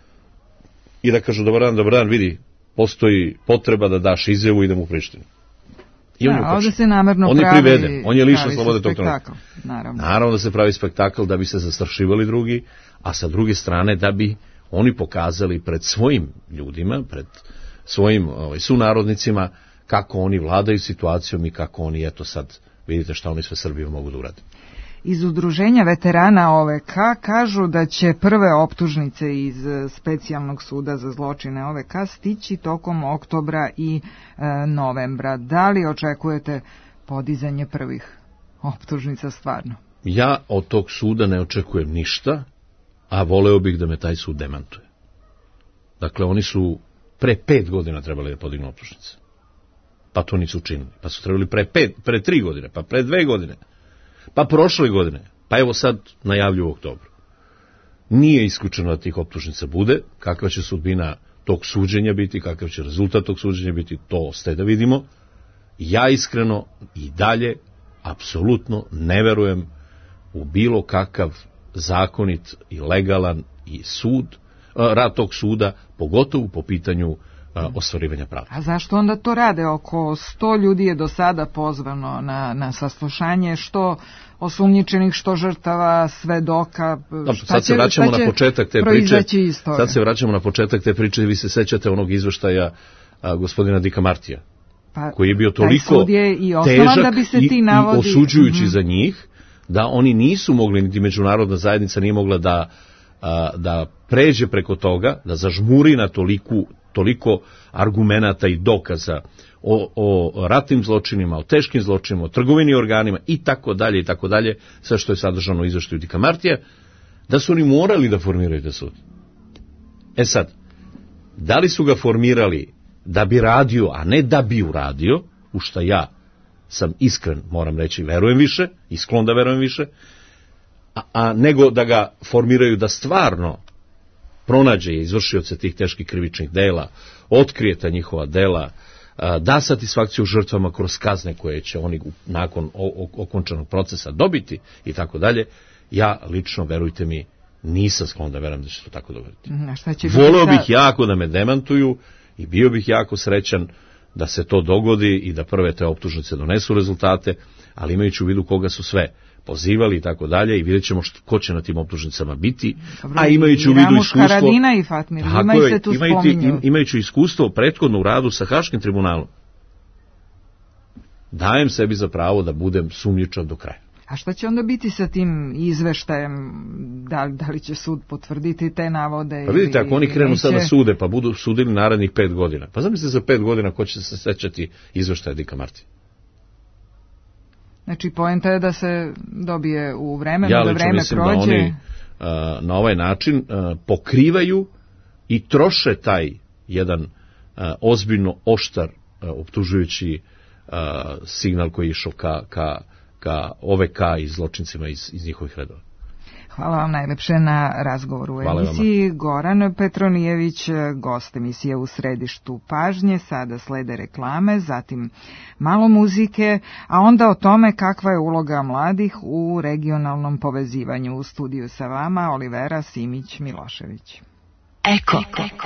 i da kažu dobar dan, dobar dan, vidi, postoji potreba da daš izjavu i idem u Prištinu. I on da, ovdje se namerno on pravi, je priveden, on je lišen slobode tog trenutka. Naravno. Naravno da se pravi spektakl da bi se zastrašivali drugi, a sa druge strane da bi oni pokazali pred svojim ljudima, pred svojim ovaj, sunarodnicima, kako oni vladaju situacijom i kako oni, eto sad, vidite šta oni sve Srbiju mogu da urade. Iz udruženja veterana O V K kažu da će prve optužnice iz specijalnog suda za zločine O V K stići tokom oktobra i e, novembra. Da li očekujete podizanje prvih optužnica stvarno? Ja od tog suda ne očekujem ništa, a voleo bih da me taj sud demantuje. Dakle, oni su pre pet godina trebali da podignu optužnice. Pa to nisu učinili. Pa su trebali pre pet, pre tri godine, pa pre dve godine. Pa prošle godine, pa evo sad najavljuju u oktobru. Nije isključeno da tih optužnica bude, kakva će sudbina tog suđenja biti, kakav će rezultat tog suđenja biti, to ostaje da vidimo. Ja iskreno i dalje apsolutno ne verujem u bilo kakav zakonit i legalan i sud, rad tog suda, pogotovo po pitanju ostvarivanja prava. A zašto onda to rade? Oko sto ljudi je do sada pozvano na, na saslušanje, što osumnjičenih, što žrtava, svedoka. Da, sad se vraćamo na početak te priče. Sad se vraćamo na početak te priče. Vi se sećate onog izveštaja a, gospodina Dika Martija, pa, koji je bio toliko je i težak da bi se ti navodi... i osuđujući mm-hmm. za njih, da oni nisu mogli, niti međunarodna zajednica nije mogla da, a, da pređe preko toga, da zažmuri na toliku toliko argumenata i dokaza o, o ratnim zločinima, o teškim zločinima, o trgovini organima i tako dalje i tako dalje, sve što je sadržano u izveštaju Dika Martija, da su oni morali da formiraju taj sud. E sad, da li su ga formirali da bi radio, a ne da bi uradio, u šta ja sam iskren, moram reći, verujem više, i sklon da verujem više, a, a nego da ga formiraju da stvarno pronađe je izvršioce tih teških krivičnih dela, otkrije ta njihova dela, da satisfakciju žrtvama kroz kazne koje će oni nakon okončanog procesa dobiti i tako dalje. Ja lično, verujte mi, nisam sklon da verujem da će to tako dogoditi. Voleo bih jako da me demantuju i bio bih jako srećan da se to dogodi i da prve te optužnice donesu rezultate, ali imajući u vidu koga su sve pozivali i tako dalje i vidjet ćemo što, ko će na tim optužnicama biti, dobro, a imajući u vidu iskustvo... Haradina i Fatmir, imaju se tu spominju. Imajući iskustvo prethodno u radu sa Haškim tribunalom, dajem sebi za pravo da budem sumnjičav do kraja. A šta će onda biti sa tim izveštajem? Da, da li će sud potvrditi te navode? Pa vidite, ako oni krenu neće... sada sude, pa budu sudili narednih pet godina. Pa zamislite za pet godina ko će se sećati izveštaja Dika Marti? Znači, poenta je da se dobije u vremenu, ja da vreme mislim prođe. Da oni a, na ovaj način a, pokrivaju i troše taj jedan a, ozbiljno oštar a, optužujući a, signal koji je išao ka, ka, ka O V K i zločincima iz, iz njihovih redova. Hvala vam najlepše na razgovoru u emisiji. Goran Petronijević, gost emisije U središtu pažnje. Sada slede reklame, zatim malo muzike, a onda o tome kakva je uloga mladih u regionalnom povezivanju. U studiju sa vama Olivera Simić-Milošević. Eko.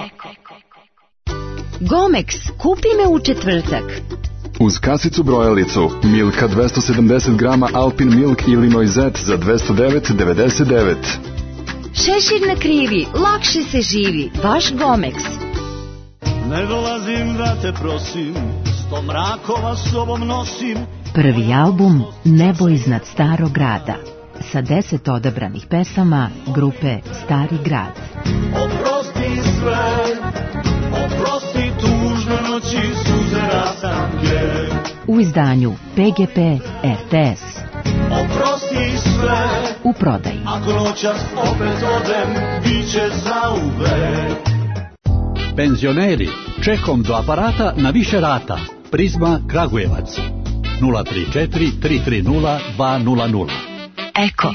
Gomex, kupi me u četvrtak. Uz kasicu brojalicu Milka dvesta sedamdeset grama Alpin Milk ili Noizet za dvesta devet devedeset devet. Šešir na krivi, lakše se živi, vaš Gomex. Ne dolazim da te prosim, sto mrakova sobom nosim. Prvi album Nebo iznad starog grada sa deset odabranih pesama grupe Stari grad. Oprosti sve, oprosti tužne noći, suze ratanke. U izdanju P G P R T S. Oprosti sve, u prodaji. Ako noćas opet odem, bit će zauvek. Penzioneri, čekom do aparata na više rata. Prizma Kragujevac. nula tri četiri tri tri nula dva nula nula. Eko.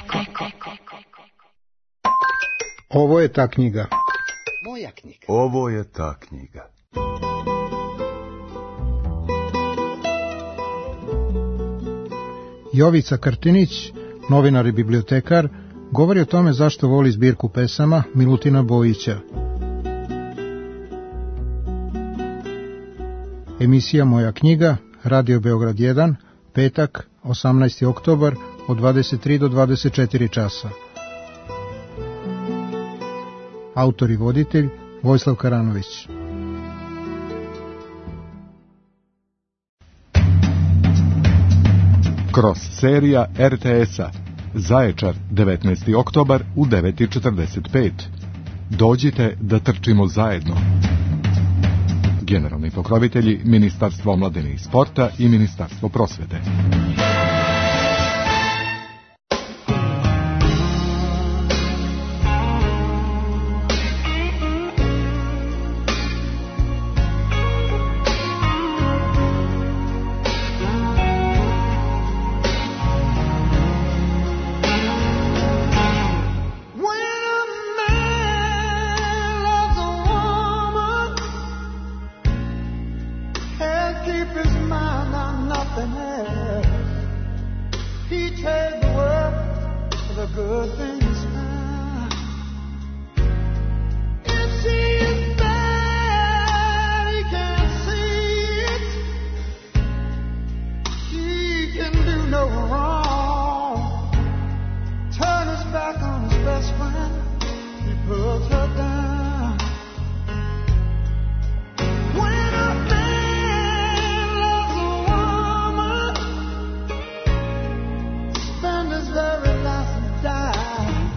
Ovo je ta knjiga. Moja knjiga. Ovo je ta knjiga. Jovica Krtinić, novinar i bibliotekar, govori o tome zašto voli zbirku pesama Milutina Bojića. Emisija Moja knjiga, Radio Beograd jedan, petak, osamnaesti oktobar, od dvadeset tri do dvadeset četiri časa. Autor i voditelj Vojislav Karanović. Kroz serija R T S-a Zaječar, devetnaesti oktobar u devet i četrdeset pet. Dođite da trčimo zajedno. Generalni pokrovitelji Ministarstvo omladine i sporta i Ministarstvo prosvete. Very last die.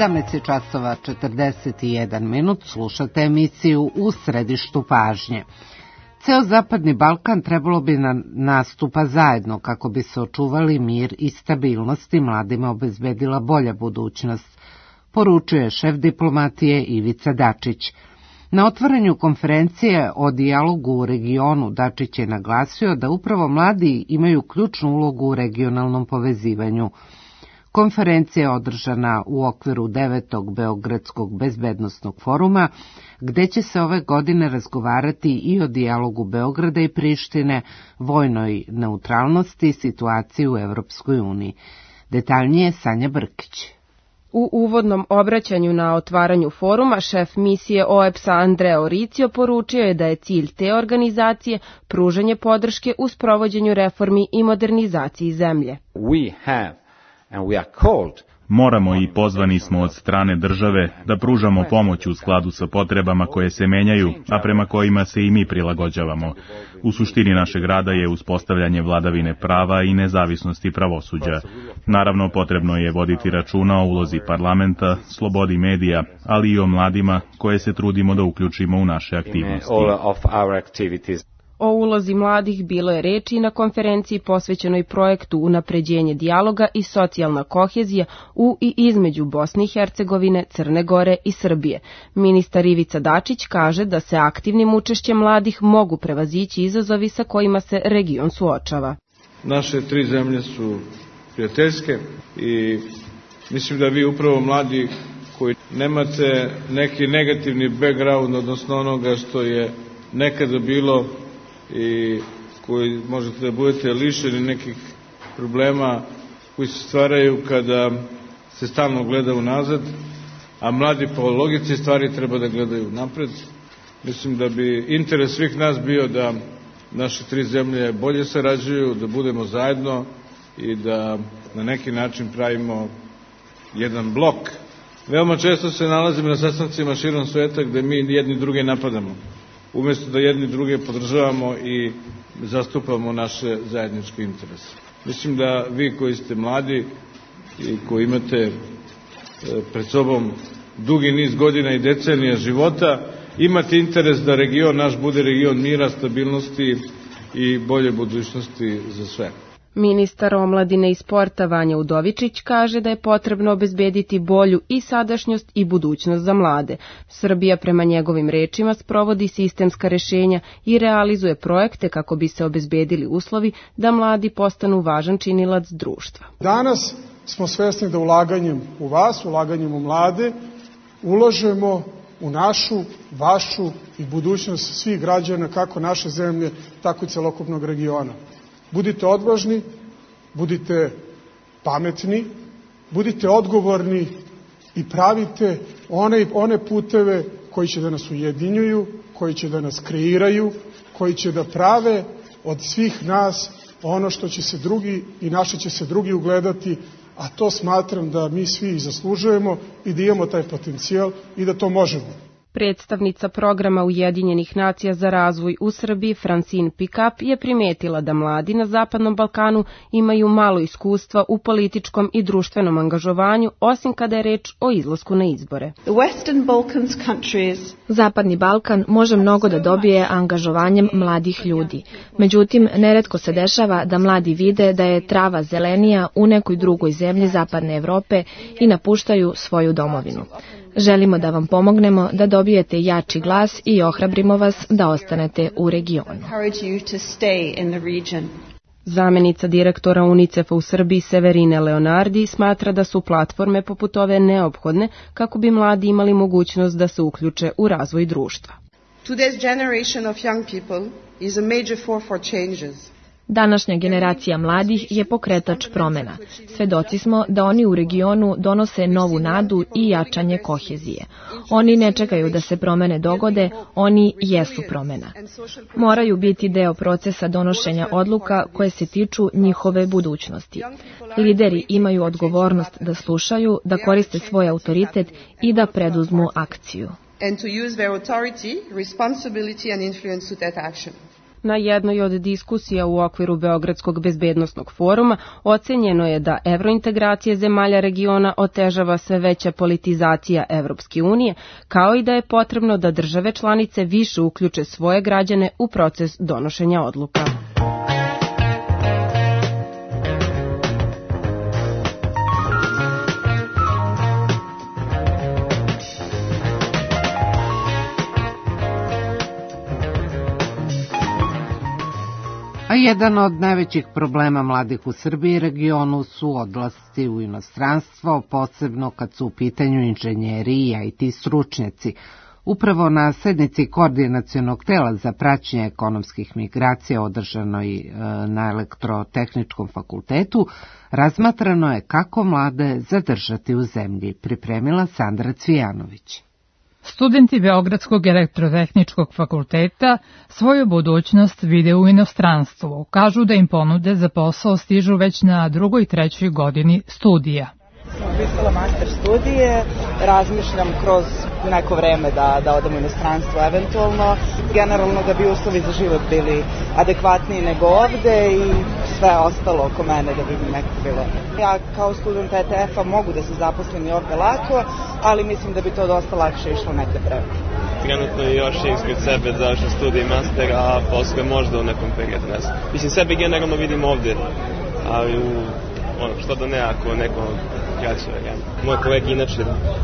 sedamnaest časova četrdeset jedan minut, slušate emisiju U središtu pažnje. Ceo Zapadni Balkan trebalo bi na nastupa zajedno kako bi se očuvali mir i stabilnost i mladima obezbedila bolja budućnost, poručuje šef diplomatije Ivica Dačić. Na otvaranju konferencije o dijalogu u regionu Dačić je naglasio da upravo mladi imaju ključnu ulogu u regionalnom povezivanju. Konferencija je održana u okviru devetog Beogradskog bezbednosnog foruma, gde će se ove godine razgovarati i o dijalogu Beograda i Prištine, vojnoj neutralnosti i situaciji u Evropskoj uniji. Detaljnije Sanja Brkić. U uvodnom obraćanju na otvaranju foruma šef misije O E P S-a Andrea Oricio poručio je da je cilj te organizacije pružanje podrške u sprovođenju reformi i modernizaciji zemlje. We have and we are called Moramo i pozvani smo od strane države da pružamo pomoć u skladu sa potrebama koje se menjaju, a prema kojima se i mi prilagođavamo. U suštini našeg rada je uspostavljanje vladavine prava i nezavisnosti pravosuđa. Naravno, potrebno je voditi računa o ulozi parlamenta, slobodi medija, ali i o mladima koje se trudimo da uključimo u naše aktivnosti. O ulozi mladih bilo je reči na konferenciji posvećenoj projektu Unapređenje dijaloga i socijalna kohezija u i između Bosne i Hercegovine, Crne Gore i Srbije. Ministar Ivica Dačić kaže da se aktivnim učešćem mladih mogu prevazići izazovi sa kojima se region suočava. Naše tri zemlje su prijateljske i mislim da vi upravo mladi koji nemate neki negativni background, odnosno onoga što je nekada bilo i koji možete da budete lišeni nekih problema koji se stvaraju kada se stalno gleda unazad, a mladi po logici stvari treba da gledaju napred. Mislim da bi interes svih nas bio da naše tri zemlje bolje sarađuju, da budemo zajedno i da na neki način pravimo jedan blok. Veoma često se nalazimo na sastancima širom sveta gde mi jedni druge napadamo, umjesto da jedni druge podržavamo i zastupamo naše zajedničke interese. Mislim da vi koji ste mladi i koji imate pred sobom dugi niz godina i decenija života, imate interes da region naš bude region mira, stabilnosti i bolje budućnosti za sve. Ministar omladine i sporta Vanja Udovičić kaže da je potrebno obezbediti bolju i sadašnjost i budućnost za mlade. Srbija prema njegovim rečima sprovodi sistemska rešenja i realizuje projekte kako bi se obezbedili uslovi da mladi postanu važan činilac društva. Danas smo svesni da ulaganjem u vas, ulaganjem u mlade, ulažemo u našu, vašu i budućnost svih građana kako naše zemlje, tako i celokupnog regiona. Budite odvažni, budite pametni, budite odgovorni i pravite one, one puteve koji će da nas ujedinjuju, koji će da nas kreiraju, koji će da prave od svih nas ono što će se drugi i naše će se drugi ugledati, a to smatram da mi svi zaslužujemo i da imamo taj potencijal i da to možemo. Predstavnica programa Ujedinjenih nacija za razvoj u Srbiji, Francine Pickup, je primetila da mladi na Zapadnom Balkanu imaju malo iskustva u političkom i društvenom angažovanju, osim kada je reč o izlasku na izbore. Zapadni Balkan može mnogo da dobije angažovanjem mladih ljudi. Međutim, neretko se dešava da mladi vide da je trava zelenija u nekoj drugoj zemlji Zapadne Evrope i napuštaju svoju domovinu. Želimo da vam pomognemo da dobijete jači glas i ohrabrimo vas da ostanete u regionu. Zamenica direktora UNICEF-a u Srbiji Severine Leonardi smatra da su platforme poput ove neophodne kako bi mladi imali mogućnost da se uključe u razvoj društva. Today's generation of young people is a major force for changes. Današnja generacija mladih je pokretač promena. Svedoci smo da oni u regionu donose novu nadu i jačanje kohezije. Oni ne čekaju da se promene dogode, oni jesu promena. Moraju biti deo procesa donošenja odluka koje se tiču njihove budućnosti. Lideri imaju odgovornost da slušaju, da koriste svoj autoritet i da preduzmu akciju. And to use their authority, responsibility and influence to that action. Na jednoj od diskusija u okviru Beogradskog bezbednosnog foruma ocenjeno je da evrointegracije zemalja regiona otežava sve veća politizacija Evropske unije, kao i da je potrebno da države članice više uključe svoje građane u proces donošenja odluka. A jedan od najvećih problema mladih u Srbiji i regionu su odlasci u inostranstvo, posebno kad su u pitanju inženjeri i I T stručnjaci. Upravo na sednici Koordinacionog tela za praćenje ekonomskih migracija održanoj na Elektrotehničkom fakultetu razmatrano je kako mlade zadržati u zemlji, pripremila Sandra Cvijanović. Studenti Beogradskog elektrotehničkog fakulteta svoju budućnost vide u inostranstvu. Kažu da im ponude za posao stižu već na drugoj i trećoj godini studija. Sam upisala master studije, razmišljam kroz neko vreme da, da odem u inostranstvo eventualno, generalno da bi uslovi za život bili adekvatniji nego ovde i sve ostalo oko mene da bi mi nekako bilo. Ja kao student E T F-a mogu da se zaposlim i ovde lako, ali mislim da bi to dosta lakše išlo negde prema. Trenutno još ispred sebe završim studij master, a posle možda u nekom periodu, ne znam. Mislim, sebe generalno vidim ovde, ali u ono, što da ne, ako neko kraće varijant. Moje kolege inače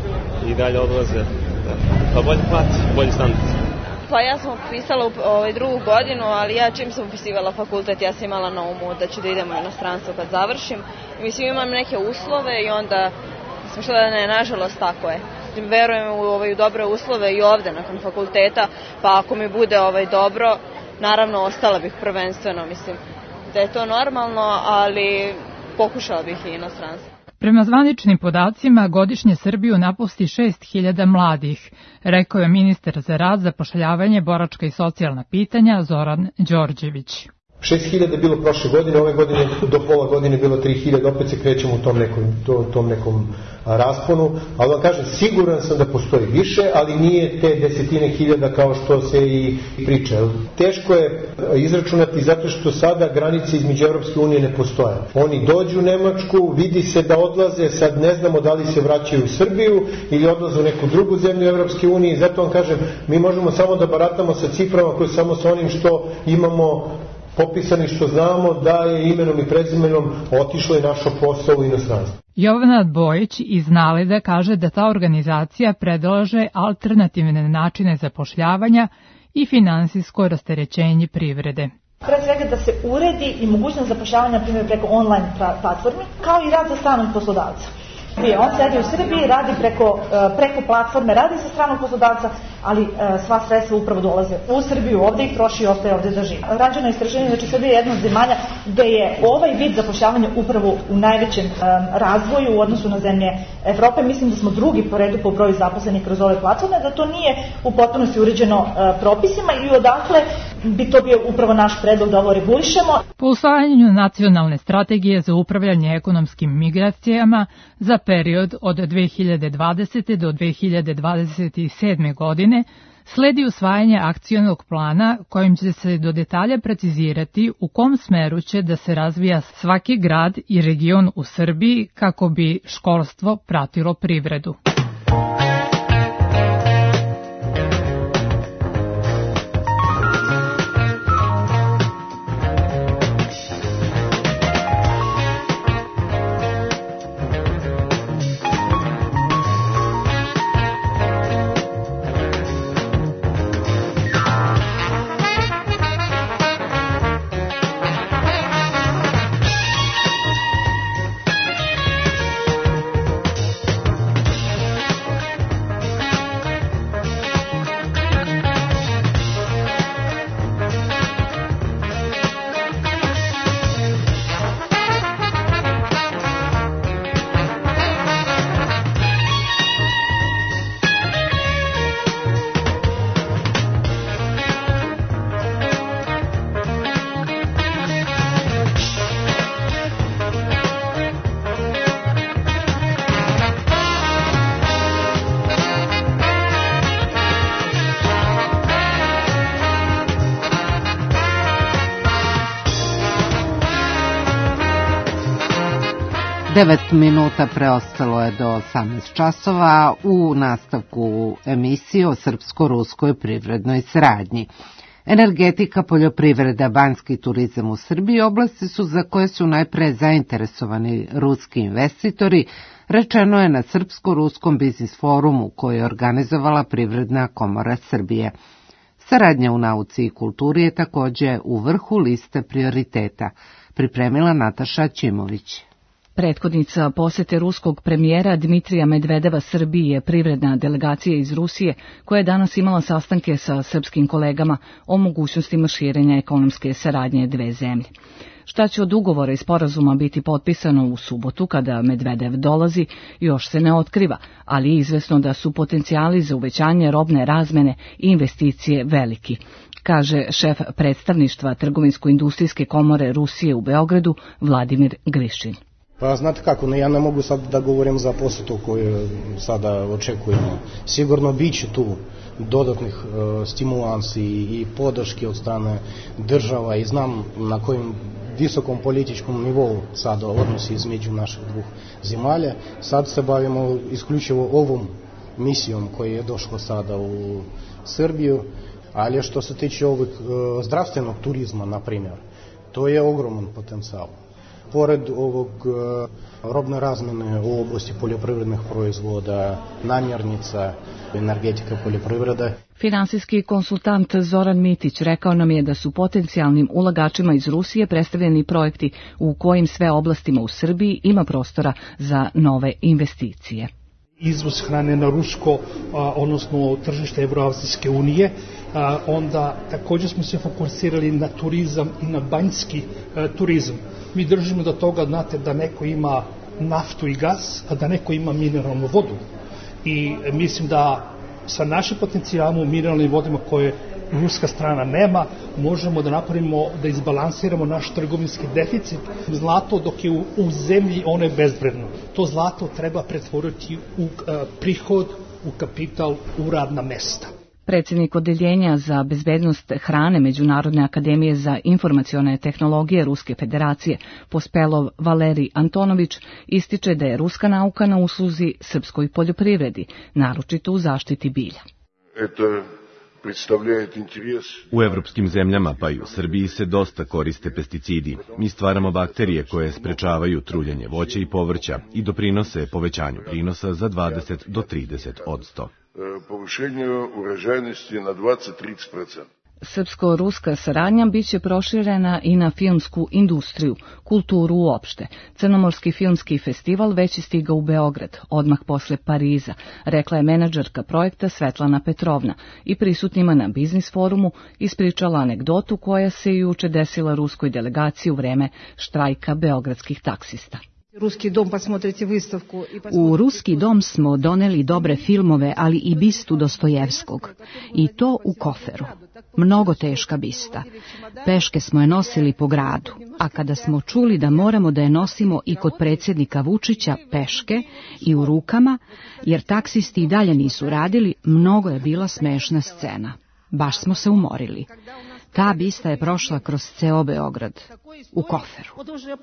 i dalje odlaze, da. Pa bolje plati, bolji standard. Pa ja sam upisala u ovaj, drugu godinu, ali ja čim sam upisivala fakultet, ja sam imala na umu da ću da idem u inostranstvo kad završim. I mislim, imam neke uslove i onda sam što da ne, nažalost tako je. Verujem u ovaj, dobre uslove i ovde nakon fakulteta, pa ako mi bude ovaj, dobro, naravno ostala bih prvenstveno, mislim da je to normalno, ali pokušala bih i inostranstvo. Prema zvaničnim podacima, godišnje Srbiju napusti šest hiljada mladih, rekao je ministar za rad, zapošljavanje, boračka i socijalna pitanja Zoran Đorđević. šest hiljada je bilo prošle godine, ove godine do pola godine bilo tri hiljade, opet se krećemo u tom nekom, to, tom nekom rasponu, ali vam kažem, siguran sam da postoji više, ali nije te desetine hiljada kao što se i priča. Teško je izračunati zato što sada granice između Evropske unije ne postoje. Oni dođu u Nemačku, vidi se da odlaze, sad ne znamo da li se vraćaju u Srbiju ili odlaze u neku drugu zemlju Evropske unije, zato vam kažem, mi možemo samo da baratamo sa ciframa koje samo sa onim što imamo popisani, što znamo da je imenom i prezimenom otišlo i našo posao u inostranstvo. Jovana Bojić iz Naleda kaže da ta organizacija predlaže alternativne načine zapošljavanja i finansijsko rasterećenje privrede. Pre svega da se uredi i mogućnost zapošljavanja, na primjer, preko online platformi, kao i rad za stranog poslodavca. On sedi u Srbiji, radi preko, preko platforme, radi za stranog poslodavca, ali sva sredstva upravo dolaze u Srbiju, ovde ih troši i ostaje ovde da živi. Rađeno je istraživanje, znači Srbija je jedna od zemalja gde je ovaj vid zapošljavanja upravo u najvećem razvoju u odnosu na zemlje Evrope. Mislim da smo drugi po redu po broju zaposlenih kroz ove platforme, da to nije u potpunosti uređeno propisima i odakle bi to bio upravo naš predlog da ovo regulišemo. Po usvajanju nacionalne strategije za upravljanje ekonomskim migracijama za period od dve hiljade dvadesete do dve hiljade dvadeset sedme godine sledi usvajanje akcionog plana kojim će se do detalja precizirati u kom smeru će da se razvija svaki grad i region u Srbiji kako bi školstvo pratilo privredu. devet minuta preostalo je do osamnaest časova u nastavku emisije o srpsko-ruskoj privrednoj saradnji. Energetika, poljoprivreda, banjski turizam u Srbiji oblasti su za koje su najpre zainteresovani ruski investitori, rečeno je na Srpsko-ruskom biznis forumu koji je organizovala Privredna komora Srbije. Saradnja u nauci i kulturi je takođe u vrhu liste prioriteta, pripremila Nataša Ćimović. Prethodnica posete ruskog premijera Dmitrija Medvedeva Srbiji je privredna delegacija iz Rusije koja je danas imala sastanke sa srpskim kolegama o mogućnostima širenja ekonomske saradnje dve zemlje. Šta će od ugovora i sporazuma biti potpisano u subotu kada Medvedev dolazi, još se ne otkriva, ali je izvesno da su potencijali za uvećanje robne razmene i investicije veliki, kaže šef predstavništva Trgovinsko-industrijske komore Rusije u Beogradu Vladimir Grišin. Pa znate kako, ja ne mogu sad da govorim za posetu koju sada očekujemo. Sigurno bit će tu dodatnih uh, stimulansi i podrške od strane država i znam na kojim visokom političkom nivou sada odnosi između naših dvох zemalja. Sad se bavimo isključivo ovom misijom koja je došla sada u Srbiju, ali što se tiče ovog uh, zdravstvenog turizma, na primjer, to je ogroman potencijal. Pored ovog robne razmene u oblasti poljoprivrednih proizvoda, namirnica, energetika, poljoprivreda. Finansijski konsultant Zoran Mitić rekao nam je da su potencijalnim ulagačima iz Rusije predstavljeni projekti u kojim sve oblastima u Srbiji ima prostora za nove investicije. Izvoz hrane na rusko, odnosno tržište Evroazijske unije, onda također smo se fokusirali na turizam i na banjski turizam. Mi držimo do toga, znate, da neko ima naftu i gas, a da neko ima mineralnu vodu. I mislim da sa našim potencijalom mineralnim vodima koje ruska strana nema, možemo da napravimo, da izbalansiramo naš trgovinski deficit. Zlato dok je u, u zemlji, ono je bezvredno. To zlato treba pretvoriti u a, prihod, u kapital, u radna mesta. Predsjednik Odeljenja za bezbednost hrane Međunarodne akademije za informacione tehnologije Ruske federacije Pospelov Valerij Antonović ističe da je ruska nauka na usluzi srpskoj poljoprivredi, naročito u zaštiti bilja. U evropskim zemljama, pa i u Srbiji, se dosta koriste pesticidi. Mi stvaramo bakterije koje sprečavaju truljenje voća i povrća i doprinose povećanju prinosa za dvadeset do trideset odsto. Povišenje uražajnosti na dvadeset do trideset procenta. Srpsko-ruska saradnja biće proširena i na filmsku industriju, kulturu uopšte. Crnomorski filmski festival već je stigao u Beograd, odmah posle Pariza, rekla je menadžerka projekta Svetlana Petrovna i prisutnima na biznis forumu ispričala anegdotu koja se juče desila ruskoj delegaciji u vreme štrajka beogradskih taksista. U Ruski dom smo doneli dobre filmove, ali i bistu Dostojevskog. I to u koferu. Mnogo teška bista. Peške smo je nosili po gradu, a kada smo čuli da moramo da je nosimo i kod predsjednika Vučića peške i u rukama, jer taksisti i dalje nisu radili, mnogo je bila smešna scena. Baš smo se umorili. Ta bista je prošla kroz ceo Beograd, u koferu.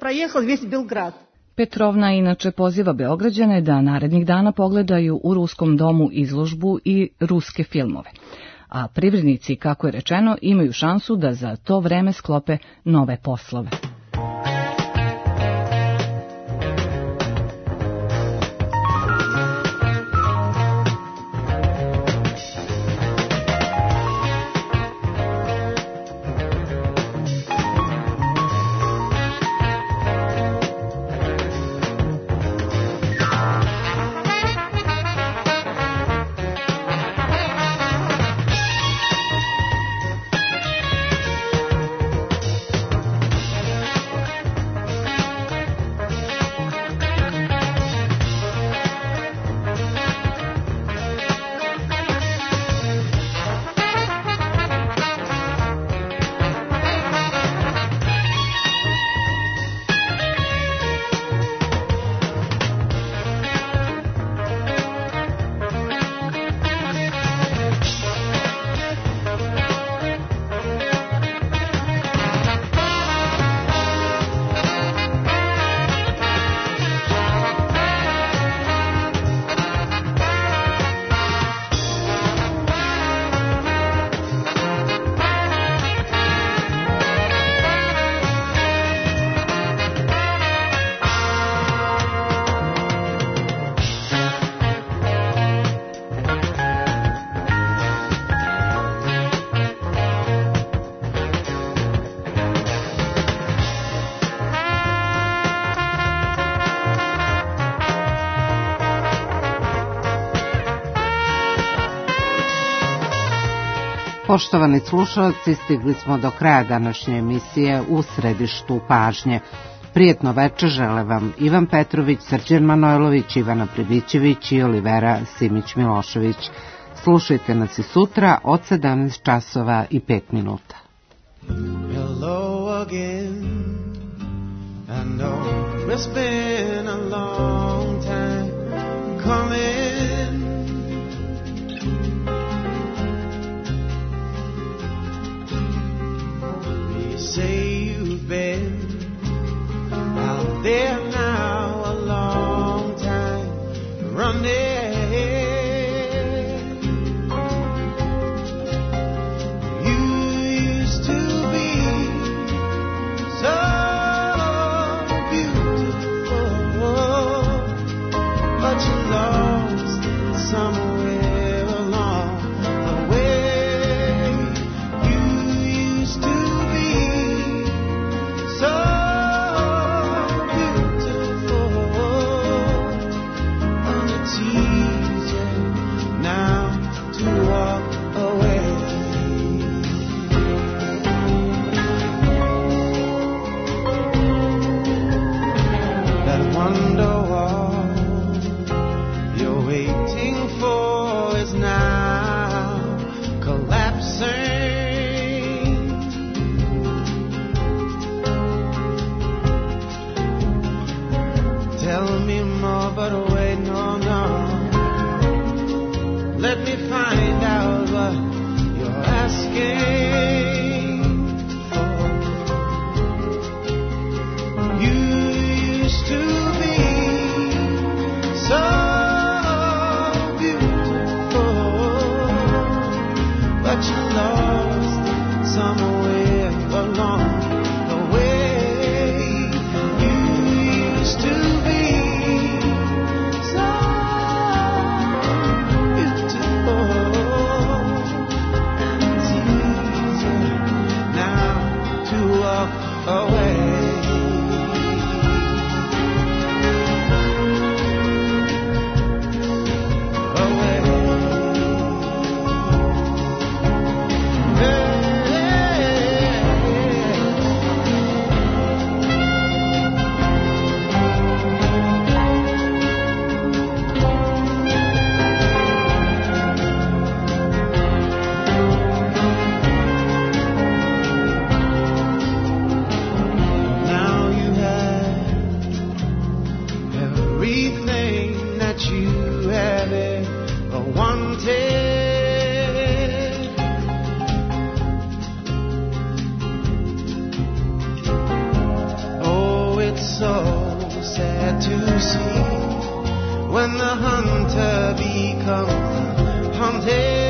Petrovna inače poziva Beograđane da narednih dana pogledaju u Ruskom domu izložbu i ruske filmove. A privrednici, kako je rečeno, imaju šansu da za to vreme sklope nove poslove. Poštovani slušalci, stigli smo do kraja današnje emisije U središtu pažnje. Prijetno večer žele vam Ivan Petrović, Srđan Manojlović, Ivana Pribićević i Olivera Simić-Milošević. Slušajte nas i sutra od sedamnaest časova i pet minuta. Hello again. I know it's been a long time coming. You say you've been out there now a long time running. When the hunter becomes hunted.